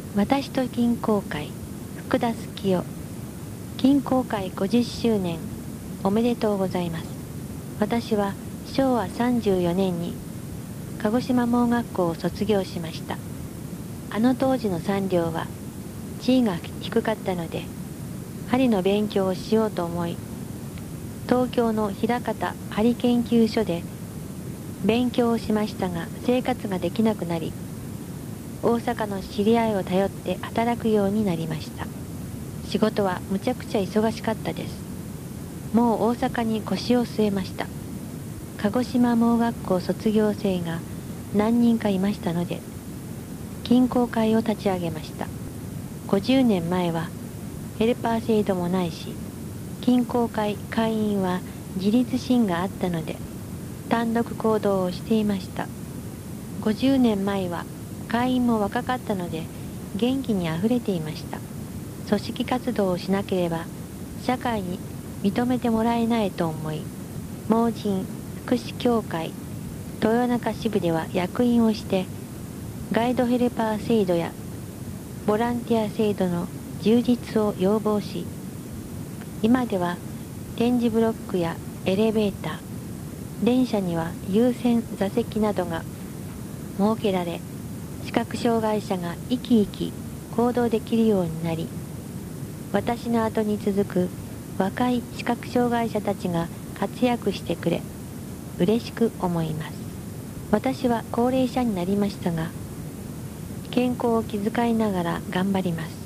私と銀行会福田月代銀行会50周年おめでとうございます。私は昭和34年に鹿児島盲学校を卒業しました。あの当時の3両は地位が低かったので針の勉強をしようと思い、東京の枚方針研究所で勉強をしましたが、生活ができなくなり、大阪の知り合いを頼って働くようになりました。仕事はむちゃくちゃ忙しかったです。もう大阪に腰を据えました。鹿児島盲学校卒業生が何人かいましたので、銀行会を立ち上げました。50年前はヘルパー制度もないし、銀行会会員は自立心があったので、単独行動をしていました。50年前は会員も若かったので元気にあふれていました。組織活動をしなければ社会に認めてもらえないと思い、盲人福祉協会豊中支部では役員をして、ガイドヘルパー制度やボランティア制度の充実を要望し、今では点字ブロックやエレベーター、電車には優先座席などが設けられ、視覚障害者が生き生き行動できるようになり、私の後に続く若い視覚障害者たちが活躍してくれ、嬉しく思います。私は高齢者になりましたが、健康を気遣いながら頑張ります。